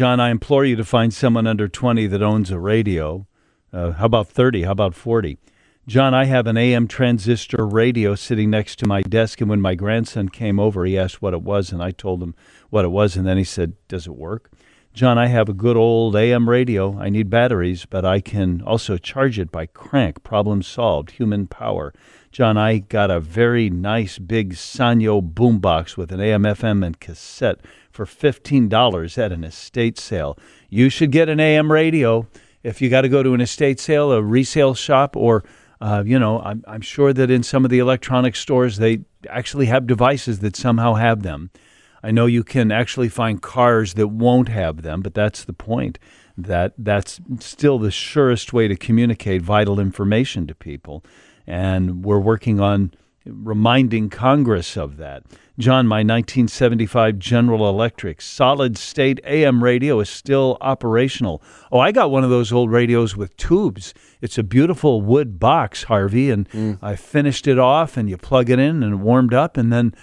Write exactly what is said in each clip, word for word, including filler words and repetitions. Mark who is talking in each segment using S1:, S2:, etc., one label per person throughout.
S1: John, I implore you to find someone under twenty that owns a radio. Uh, how about thirty? How about forty? John, I have an A M transistor radio sitting next to my desk, and when my grandson came over, he asked what it was, and I told him what it was, and then he said, does it work? John, I have a good old A M radio. I need batteries, but I can also charge it by crank. Problem solved. Human power. John, I got a very nice big Sanyo boombox with an A M, F M, and cassette for fifteen dollars at an estate sale. You should get an A M radio. If you got to go to an estate sale, a resale shop, or, uh, you know, I'm, I'm sure that in some of the electronic stores, they actually have devices that somehow have them. I know you can actually find cars that won't have them, but that's the point, that that's still the surest way to communicate vital information to people. And we're working on reminding Congress of that. John, my nineteen seventy-five General Electric solid-state A M radio is still operational. Oh, I got one of those old radios with tubes. It's a beautiful wood box, Harvey, and mm. I finished it off, and you plug it in, and it warmed up, and then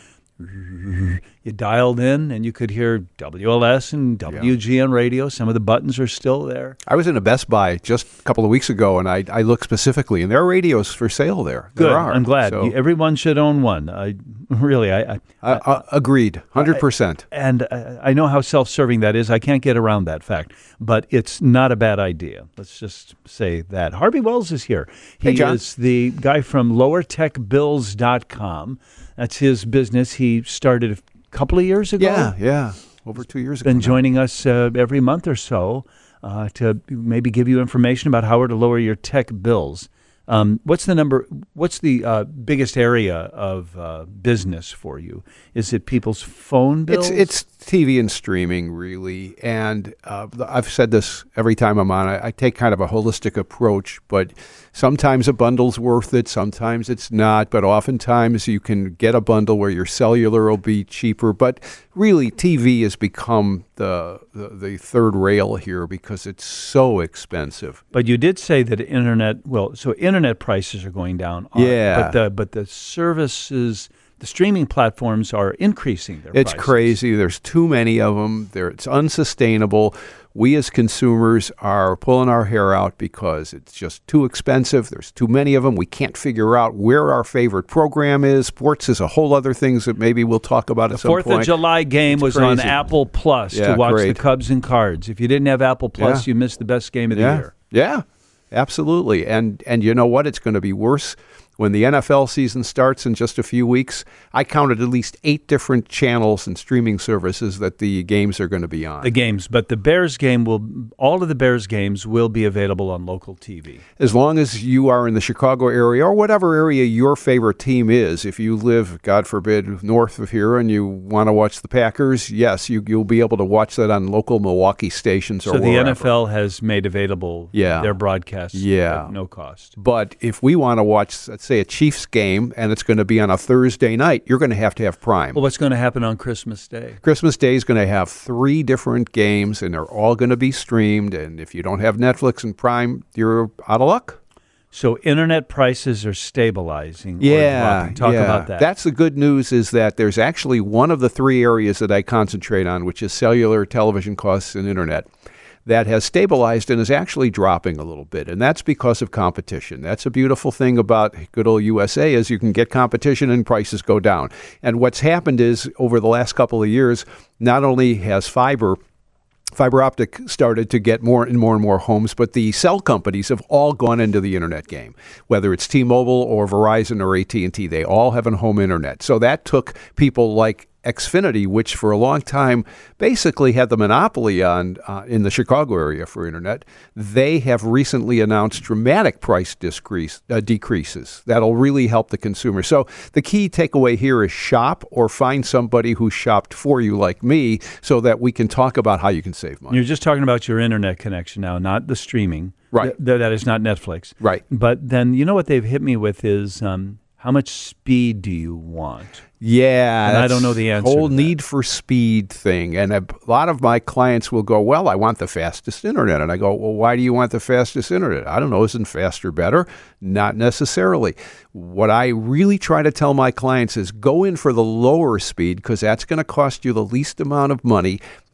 S1: you dialed in, and you could hear W L S and W G N radio. Some of the buttons are still there.
S2: I was in a Best Buy just a couple of weeks ago, and I, I looked specifically, and there are radios for sale there.
S1: Good.
S2: There are.
S1: I'm glad.
S2: So,
S1: everyone should own one. I really, I, I,
S2: I, I agreed, one hundred percent.
S1: I, and I, I know how self-serving that is. I can't get around that fact, but it's not a bad idea. Let's just say that. Harvey Wells is here. He
S2: hey, John.
S1: is the guy from lower tech bills dot com. That's his business. He started a couple of years ago.
S2: Yeah, yeah, over two years ago.
S1: Been
S2: now.
S1: joining us uh, every month or so uh, to maybe give you information about how to lower your tech bills. Um, what's the number? What's the uh, biggest area of uh, business for you? Is it people's phone bills?
S2: It's it's T V and streaming, really. And uh, I've said this every time I'm on. I, I take kind of a holistic approach, but sometimes a bundle's worth it, sometimes it's not. But oftentimes you can get a bundle where your cellular will be cheaper. But really, T V has become the the, the third rail here because it's so expensive.
S1: But you did say that internet. Well, so internet prices are going down.
S2: Yeah.
S1: But the but the services. The streaming platforms are increasing their
S2: It's
S1: prices.
S2: crazy. There's too many of them. They're, it's unsustainable. We as consumers are pulling our hair out because it's just too expensive. There's too many of them. We can't figure out where our favorite program is. Sports is a whole other thing that maybe we'll talk about at some point.
S1: The Fourth of July game
S2: it's
S1: was
S2: crazy.
S1: on Apple Plus
S2: yeah,
S1: to watch
S2: great.
S1: the Cubs and Cards. If you didn't have Apple Plus,
S2: yeah.
S1: you missed the best game of the
S2: yeah.
S1: year.
S2: Yeah, absolutely. And and you know what? It's going to be worse. When the N F L season starts in just a few weeks, I counted at least eight different channels and streaming services that the games are going to be on.
S1: The games, but the Bears game will, all of the Bears games will be available on local T V.
S2: As long as you are in the Chicago area or whatever area your favorite team is. If you live, God forbid, north of here and you want to watch the Packers, yes, you, you'll be able to watch that on local Milwaukee stations or
S1: So the
S2: wherever.
S1: N F L has made available
S2: yeah.
S1: their broadcasts
S2: yeah.
S1: at no cost.
S2: But if we want to watch, let's say, a Chiefs game and it's going to be on a Thursday night, you're going to have to have Prime.
S1: Well, what's going to happen on Christmas Day?
S2: Christmas Day is going to have three different games, and they're all going to be streamed. And if you don't have Netflix and Prime, you're out of luck.
S1: So internet prices are stabilizing.
S2: Yeah,
S1: or talk
S2: yeah.
S1: about that.
S2: That's the good news, is that there's actually one of the three areas that I concentrate on, which is cellular, television costs, and internet, that has stabilized and is actually dropping a little bit. And that's because of competition. That's a beautiful thing about good old U S A, is you can get competition and prices go down. And what's happened is over the last couple of years, not only has fiber Fiber optic started to get more and more and more homes, but the cell companies have all gone into the internet game. Whether it's T-Mobile or Verizon or A T and T, they all have a home internet. So that took people like Xfinity, which for a long time basically had the monopoly on uh, in the Chicago area for internet. They have recently announced dramatic price decrease, uh, decreases that'll really help the consumer. So the key takeaway here is shop or find somebody who shopped for you like me, so that we can talk about how you can save money.
S1: You're just talking about your internet connection now, not the streaming.
S2: Right.
S1: Th- that is not Netflix.
S2: Right.
S1: But then you know what they've hit me with is um, how much speed do you want?
S2: Yeah,
S1: and I don't know the answer.
S2: Whole
S1: to that.
S2: need for speed thing, and a lot of my clients will go, "Well, I want the fastest internet," and I go, "Well, why do you want the fastest internet?" I don't know. Isn't faster better? Not necessarily. What I really try to tell my clients is go in for the lower speed, because that's going to cost you the least amount of money,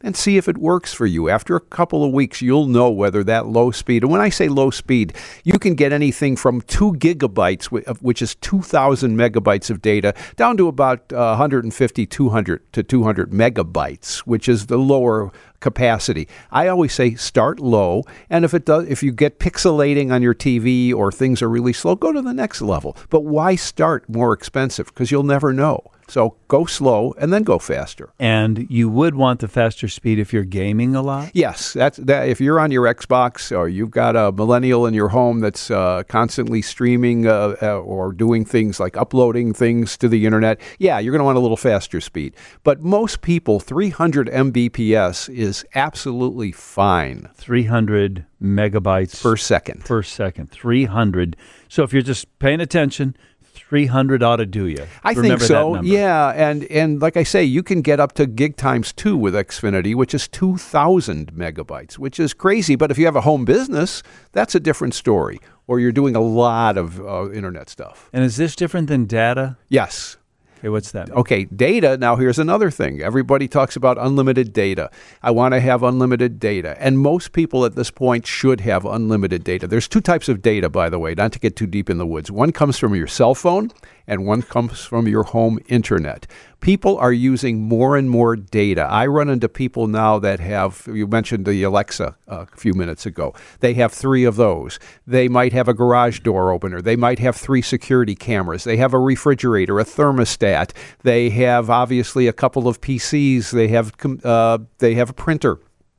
S2: and see if it works for you. After a couple of weeks, you'll know whether that low speed, and when I say low speed, you can get anything from two gigabytes, which is two thousand megabytes of data, down to about uh, one fifty, two hundred to two hundred megabytes, which is the lower capacity. I always say start low, and if it does, if you get pixelating on your T V or things are really slow, go to the next level. But why start more expensive? Because you'll never know. So go slow and then go faster.
S1: And you would want the faster speed if you're gaming a lot?
S2: Yes. That's that. If you're on your Xbox or you've got a millennial in your home that's uh, constantly streaming uh, uh, or doing things like uploading things to the internet, yeah, you're going to want a little faster speed. But most people, three hundred megabits per second is absolutely fine.
S1: three hundred megabytes
S2: per second.
S1: Per second. three hundred. So if you're just paying attention, three hundred ought to do you.
S2: I
S1: Remember
S2: think so.
S1: that number.
S2: Yeah, and and like I say, you can get up to gig times two with Xfinity, which is two thousand megabytes, which is crazy. But if you have a home business, that's a different story. Or you're doing a lot of uh, internet stuff.
S1: And is this different than data?
S2: Yes.
S1: Okay, what's that?
S2: Okay, data. Now, here's another thing. Everybody talks about unlimited data. I want to have unlimited data. And most people at this point should have unlimited data. There's two types of data, by the way, not to get too deep in the woods. One comes from your cell phone, and one comes from your home internet. People are using more and more data. I run into people now that have, you mentioned the Alexa uh, a few minutes ago. They have three of those. They might have a garage door opener. They might have three security cameras. They have a refrigerator, a thermostat. They have obviously a couple of P Cs. They have uh, they have a printer.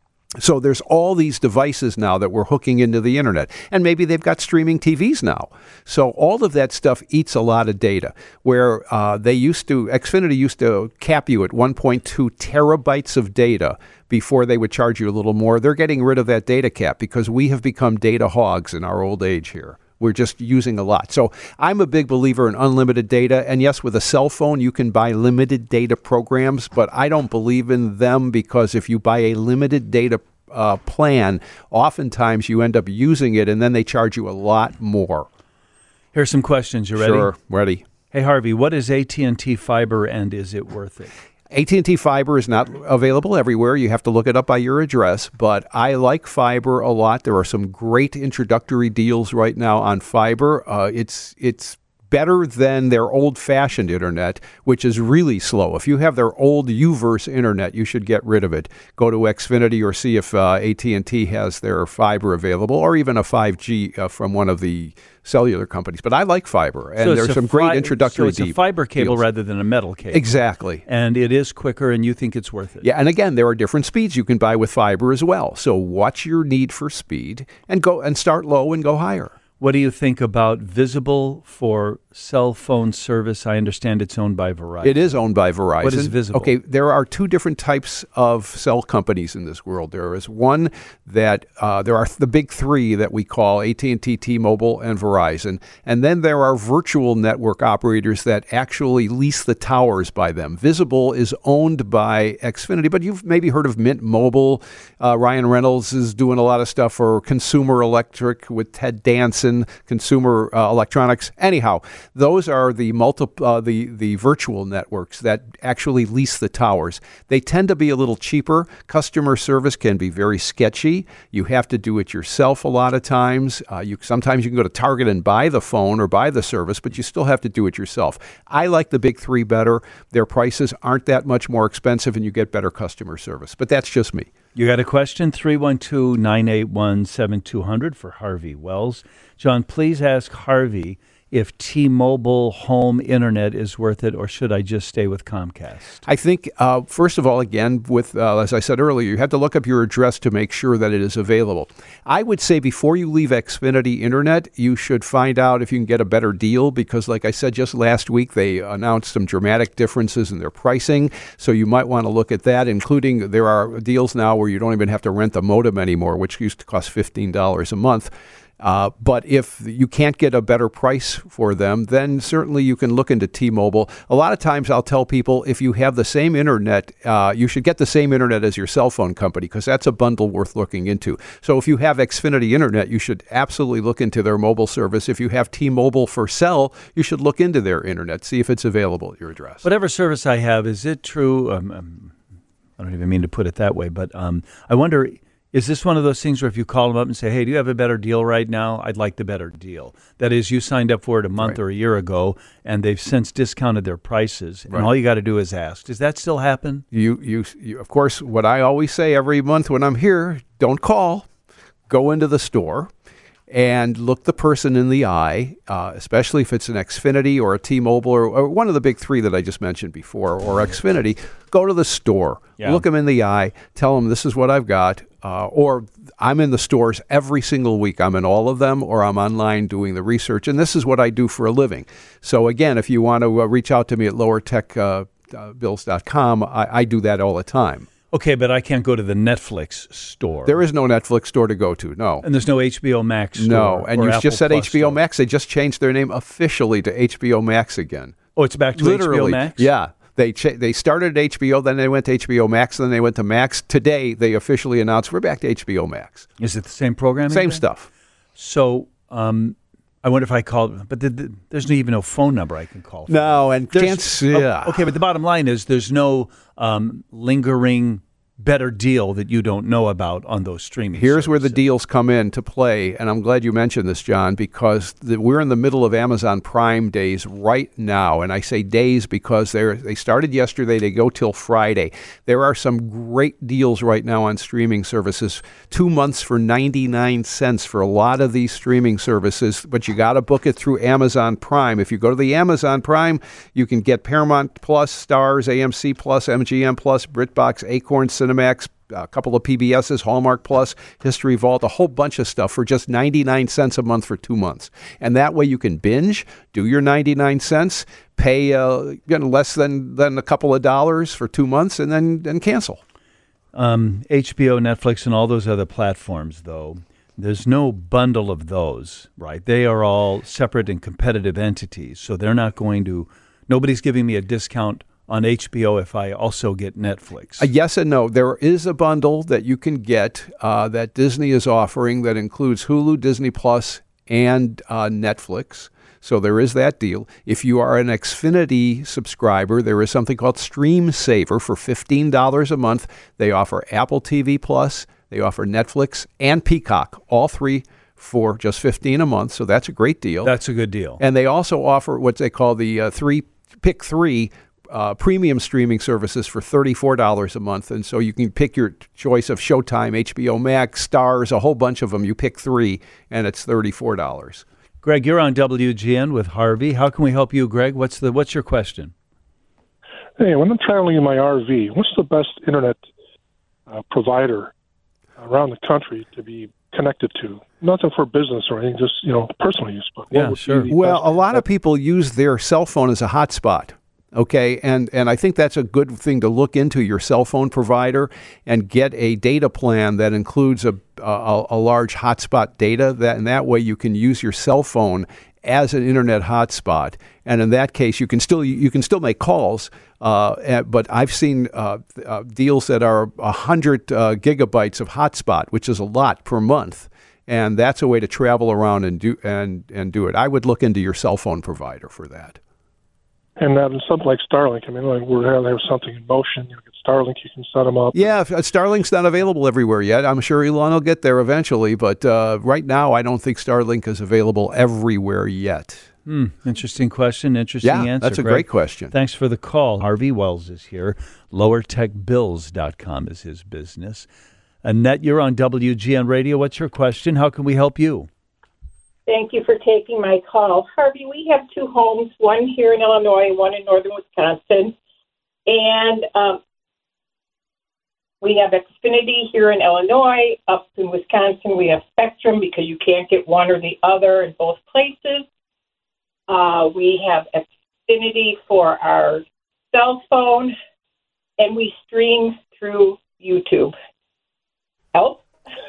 S2: So there's all these devices now that we're hooking into the internet. And maybe they've got streaming T Vs now. So all of that stuff eats a lot of data. Where uh, they used to, Xfinity used to cap you at one point two terabytes of data before they would charge you a little more. They're getting rid of that data cap because we have become data hogs in our old age here. We're just using a lot. So I'm a big believer in unlimited data. And yes, with a cell phone, you can buy limited data programs, but I don't believe in them because if you buy a limited data uh, plan, oftentimes you end up using it and then they charge you a lot more.
S1: Here's some questions. You ready?
S2: Sure, ready.
S1: Hey, Harvey, what is A T and T Fiber and is it worth it?
S2: A T and T Fiber is not available everywhere. You have to look it up by your address, but I like Fiber a lot. There are some great introductory deals right now on Fiber. Uh, it's it's better than their old-fashioned internet, which is really slow. If you have their old U-verse internet, you should get rid of it. Go to Xfinity or see if uh, A T and T has their Fiber available, or even a five G uh, from one of the cellular companies. But I like Fiber, and
S1: so
S2: there's some
S1: fi-
S2: great introductory
S1: deals. So it's a fiber cable
S2: deals.
S1: rather than a metal cable.
S2: Exactly.
S1: And it is quicker, and you think it's worth it.
S2: Yeah, and again, there are different speeds you can buy with Fiber as well. So watch your need for speed and go and start low and go higher.
S1: What do you think about Visible for cell phone service? I understand it's owned by Verizon.
S2: It is owned by Verizon.
S1: What is Visible?
S2: Okay, there are two different types of cell companies in this world. There is one that, uh, there are the big three that we call A T and T, T-Mobile, and Verizon. And then there are virtual network operators that actually lease the towers by them. Visible is owned by Xfinity, but you've maybe heard of Mint Mobile. Uh, Ryan Reynolds is doing a lot of stuff for Consumer Electric with Ted Danson. Consumer uh, Electronics. Anyhow, those are the multi- uh, the the virtual networks that actually lease the towers. They tend to be a little cheaper. Customer service can be very sketchy. You have to do it yourself a lot of times. Uh, you sometimes you can go to Target and buy the phone or buy the service, but you still have to do it yourself. I like the big three better. Their prices aren't that much more expensive, and you get better customer service. But that's just me.
S1: You got a question? three one two, nine eight one, seven two zero zero for Harvey Wells. John, please ask Harvey if T-Mobile home internet is worth it, or should I just stay with Comcast?
S2: I think, uh, first of all, again, with uh, as I said earlier, you have to look up your address to make sure that it is available. I would say before you leave Xfinity Internet, you should find out if you can get a better deal because, like I said, just last week they announced some dramatic differences in their pricing, so you might want to look at that, including there are deals now where you don't even have to rent the modem anymore, which used to cost fifteen dollars a month. Uh, but if you can't get a better price for them, then certainly you can look into T-Mobile. A lot of times I'll tell people if you have the same internet, uh, you should get the same internet as your cell phone company because that's a bundle worth looking into. So if you have Xfinity Internet, you should absolutely look into their mobile service. If you have T-Mobile for cell, you should look into their internet, see if it's available at your address.
S1: Whatever service I have, is it true? Um, um, I don't even mean to put it that way, but um, I wonder, is this one of those things where if you call them up and say, hey, do you have a better deal right now? I'd like the better deal. That is, you signed up for it a month
S2: Right.
S1: or a year ago, and they've since discounted their prices,
S2: Right.
S1: and all you got to do is ask. Does that still happen?
S2: You, you, you, of course, what I always say every month when I'm here, don't call. Go into the store and look the person in the eye, uh, especially if it's an Xfinity or a T-Mobile or, or one of the big three that I just mentioned before, or Xfinity. Go to the store,
S1: Yeah.
S2: look them in the eye, tell them this is what I've got, uh, or I'm in the stores every single week. I'm in all of them, or I'm online doing the research, and this is what I do for a living. So again, if you want to uh, reach out to me at lower tech bills dot com, I, I do that all the time.
S1: Okay, but I can't go to the Netflix store.
S2: There is no Netflix store to go to, no.
S1: And there's no H B O Max store.
S2: No, and
S1: or
S2: you
S1: Apple
S2: just said
S1: Plus
S2: H B O
S1: store.
S2: Max. They just changed their name officially to H B O Max again.
S1: Oh, it's back to
S2: Literally,
S1: H B O Max?
S2: yeah. They cha- they started at H B O, then they went to H B O Max, then they went to Max. Today, they officially announced we're back to H B O Max.
S1: Is it the same programming?
S2: Same
S1: then?
S2: stuff.
S1: So um, I wonder if I called, but the, the, there's no, even no phone number I can call. For
S2: No, and
S1: There's-
S2: chance,
S1: oh,
S2: yeah.
S1: Okay, but the bottom line is there's no um, lingering better deal that you don't know about on those streaming
S2: Here's where the
S1: services.
S2: deals come in to play, and I'm glad you mentioned this, John, because the, we're in the middle of Amazon Prime days right now, and I say days because they they started yesterday, they go till Friday. There are some great deals right now on streaming services, two months for ninety-nine cents for a lot of these streaming services, but you got to book it through Amazon Prime. If you go to the Amazon Prime, you can get Paramount Plus, Stars, A M C Plus, M G M Plus, BritBox, Acorn, Cinemax, a couple of P B S's, Hallmark Plus, History Vault, a whole bunch of stuff for just ninety-nine cents a month for two months. And that way you can binge, do your ninety-nine cents, pay uh, you know, less than, than a couple of dollars for two months, and then and cancel.
S1: Um, H B O, Netflix, and all those other platforms, though, there's no bundle of those, right? They are all separate and competitive entities, so they're not going to, nobody's giving me a discount on H B O if I also get Netflix.
S2: Uh, yes and no. There is a bundle that you can get uh, that Disney is offering that includes Hulu, Disney Plus, and uh, Netflix. So there is that deal. If you are an Xfinity subscriber, there is something called Stream Saver for fifteen dollars a month. They offer Apple T V Plus, they offer Netflix, and Peacock, all three for just fifteen dollars a month. So that's a great deal.
S1: That's a good deal.
S2: And they also offer what they call the uh, three pick three uh, premium streaming services for thirty-four dollars a month. And so you can pick your choice of Showtime, H B O Max, Stars, a whole bunch of them. You pick three, and it's thirty-four dollars.
S1: Greg, you're on W G N with Harvey. How can we help you, Greg? What's the What's your question?
S3: Hey, when I'm traveling in my R V, what's the best internet uh, provider around the country to be connected to? Nothing for business or anything, just, you know, personal use. But what
S1: Yeah,
S3: would be
S1: sure.
S3: the
S2: Well,
S3: best-
S2: a lot of people use their cell phone as a hotspot. Okay, and and I think that's a good thing to look into your cell phone provider and get a data plan that includes a a, a large hotspot data. That and that way you can use your cell phone as an internet hotspot. And in that case, you can still you can still make calls. Uh, but I've seen uh, uh, deals that are a hundred uh, gigabytes of hotspot, which is a lot per month. And that's a way to travel around and do and and do it. I would look into your cell phone provider for that.
S3: And uh, something like Starlink. I mean, like we're going to have something in motion. You know, get Starlink, you can set them up.
S2: Yeah, if, uh, Starlink's not available everywhere yet. I'm sure Elon will get there eventually, but uh, right now I don't think Starlink is available everywhere yet.
S1: Hmm, interesting question, interesting
S2: Yeah,
S1: answer.
S2: that's a
S1: Greg.
S2: great question.
S1: Thanks for the call. Harvey Wells is here. lower tech bills dot com is his business. Annette, you're on W G N Radio. What's your question? How can we help you?
S4: Thank you for taking my call. Harvey, we have two homes, one here in Illinois, one in northern Wisconsin. And um, we have Xfinity here in Illinois. Up in Wisconsin, we have Spectrum because you can't get one or the other in both places. Uh, we have Xfinity for our cell phone, and we stream through YouTube. Help?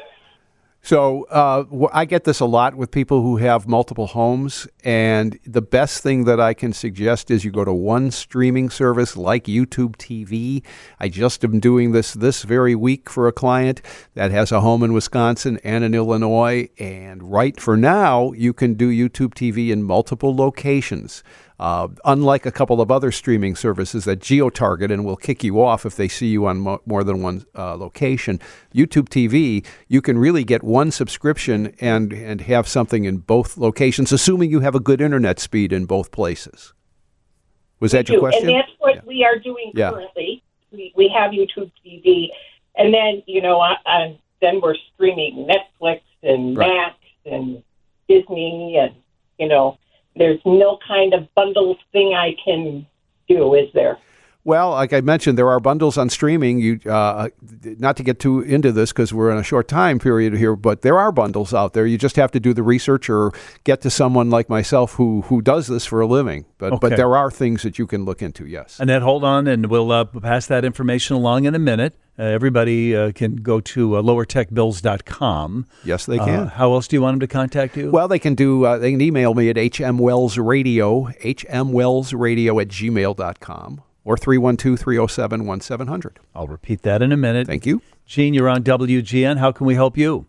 S2: So uh, wh- I get this a lot with people who have multiple homes, and the best thing that I can suggest is you go to one streaming service like YouTube T V. I just am doing this this very week for a client that has a home in Wisconsin and in Illinois, and right for now, you can do YouTube T V in multiple locations. Uh, unlike a couple of other streaming services that geo-target and will kick you off if they see you on mo- more than one uh, location, YouTube T V, you can really get one subscription and, and have something in both locations, assuming you have a good internet speed in both places. Was that
S4: We
S2: your
S4: do,
S2: question?
S4: And that's what
S2: Yeah.
S4: we are doing
S2: Yeah.
S4: currently. We, we have YouTube T V, and then, you know, I, I, then we're streaming Netflix and
S2: Right.
S4: Max and Disney, and, you know, there's no kind of bundle thing I can do, is there?
S2: Well, like I mentioned, there are bundles on streaming. You, uh, not to get too into this because we're in a short time period here, but there are bundles out there. You just have to do the research or get to someone like myself who who does this for a living. But
S1: Okay.
S2: but there are things that you can look into. Yes.
S1: Annette, hold on, and we'll uh, pass that information along in a minute. Uh, everybody uh, can go to uh, lower tech bills dot com.
S2: Yes, they can.
S1: Uh, how else do you want them to contact you?
S2: Well, they can do. Uh, they can email me at hmwellsradio, hmwellsradio at gmail dot com, or three one two, three oh seven, one seven zero zero.
S1: I'll repeat that in a minute.
S2: Thank you.
S1: Gene, you're on W G N. How can we help you?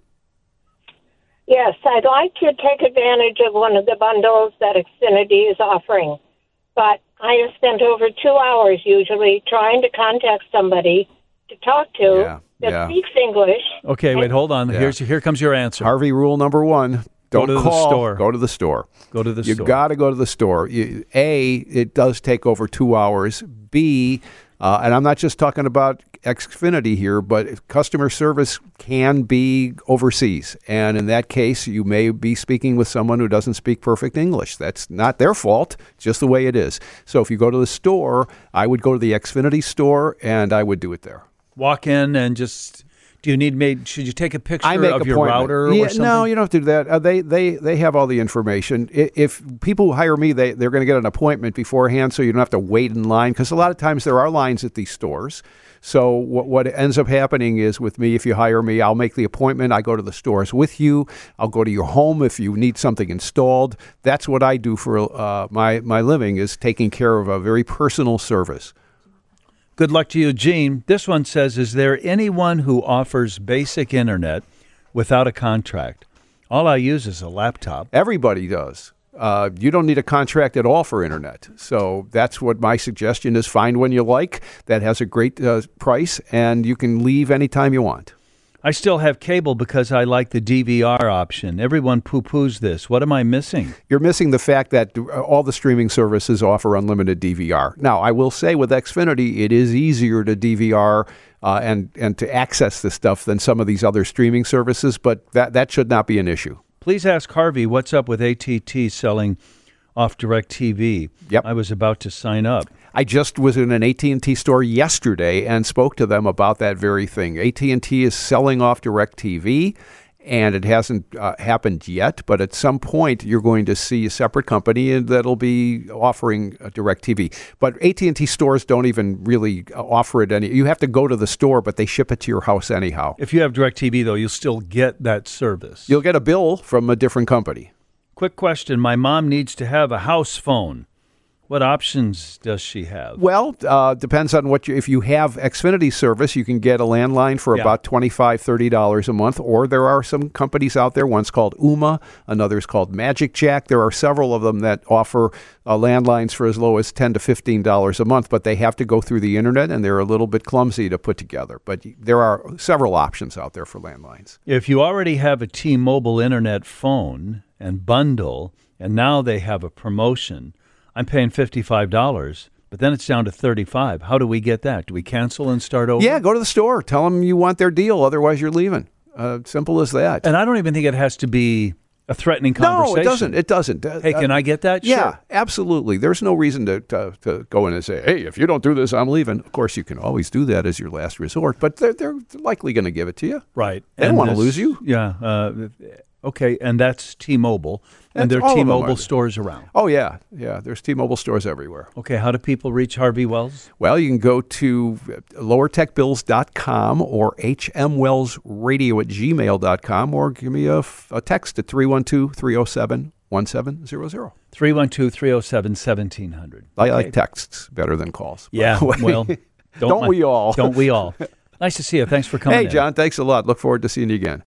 S5: Yes, I'd like to take advantage of one of the bundles that Xfinity is offering. But I have spent over two hours usually trying to contact somebody to talk to
S2: Yeah,
S5: that
S2: yeah.
S5: speaks English.
S1: Okay, wait, hold on.
S2: Yeah.
S1: Here's here comes your answer.
S2: Harvey rule number one.
S1: Go
S2: Don't
S1: to the
S2: call.
S1: store.
S2: Go to the store.
S1: Go to the
S2: You
S1: store.
S2: got to go to the store. You, A, it does take over two hours. B, uh, and I'm not just talking about Xfinity here, but customer service can be overseas. And in that case, you may be speaking with someone who doesn't speak perfect English. That's not their fault, just the way it is. So if you go to the store, I would go to the Xfinity store, and I would do it there.
S1: Walk in and just. Do you need made? Should you take a picture
S2: I make
S1: of your
S2: appointment.
S1: router
S2: yeah,
S1: or something?
S2: No, you don't have to do that. Uh, they they they have all the information. I- If people who hire me, they they're going to get an appointment beforehand, so you don't have to wait in line. Because a lot of times there are lines at these stores. So what what ends up happening is with me, if you hire me, I'll make the appointment. I go to the stores with you. I'll go to your home if you need something installed. That's what I do for uh, my my living, is taking care of a very personal service.
S1: Good luck to you, Gene. This one says, is there anyone who offers basic internet without a contract? All I use is a laptop.
S2: Everybody does. Uh, you don't need a contract at all for internet. So that's what my suggestion is. Find one you like that has a great uh, price, and you can leave anytime you want.
S1: I still have cable because I like the D V R option. Everyone poo-poos this. What am I missing?
S2: You're missing the fact that uh, all the streaming services offer unlimited D V R. Now, I will say with Xfinity, it is easier to D V R uh, and, and to access this stuff than some of these other streaming services, but that, that should not be an issue.
S1: Please ask Harvey what's up with A T T selling off DirecTV.
S2: Yep.
S1: I was about to sign up.
S2: I just was in an A T and T store yesterday and spoke to them about that very thing. A T and T is selling off DirecTV, and it hasn't uh, happened yet, but at some point you're going to see a separate company that'll be offering uh, DirecTV. But A T and T stores don't even really uh, offer it any. You have to go to the store, but they ship it to your house anyhow.
S1: If you have DirecTV, though, you'll still get that service.
S2: You'll get a bill from a different company.
S1: Quick question. My mom needs to have a house phone. What options does she have?
S2: Well, uh, depends on what you, if you have Xfinity service, you can get a landline for
S1: Yeah.
S2: about twenty-five dollars, thirty dollars a month, or there are some companies out there, one's called Ooma, another is called Magic Jack. There are several of them that offer uh, landlines for as low as ten to fifteen dollars a month, but they have to go through the internet, and they're a little bit clumsy to put together. But there are several options out there for landlines.
S1: If you already have a T-Mobile internet phone and bundle, and now they have a promotion, I'm paying fifty-five dollars, but then it's down to thirty-five dollars. How do we get that? Do we cancel and start over?
S2: Yeah, go to the store. Tell them you want their deal, otherwise you're leaving. Uh, simple as that.
S1: And I don't even think it has to be a threatening conversation.
S2: No, it doesn't. It doesn't. Uh,
S1: Hey, can I get that?
S2: Yeah,
S1: Sure.
S2: absolutely. There's no reason to, to to go in and say, hey, if you don't do this, I'm leaving. Of course, you can always do that as your last resort, but they're, they're likely going to give it to you.
S1: Right.
S2: They don't
S1: And
S2: want to
S1: this-
S2: lose you.
S1: Yeah. Uh, okay, and that's T-Mobile. And
S2: That's
S1: there
S2: all
S1: are
S2: of them
S1: T-Mobile
S2: are.
S1: stores around.
S2: Oh, yeah. Yeah, there's T-Mobile stores everywhere.
S1: Okay, how do people reach Harvey Wells?
S2: Well, you can go to lower tech bills dot com or hmwellsradio at gmail dot com, or give me a, a text at three one two, three oh seven, one seven zero zero.
S1: three one two, three oh seven, one seven zero zero.
S2: I like texts better than calls. by
S1: Yeah,
S2: the way.
S1: well, don't,
S2: Don't
S1: mi-
S2: we all?
S1: Don't we all? Nice to see you. Thanks for coming
S2: Hey,
S1: in.
S2: John, thanks a lot. Look forward to seeing you again.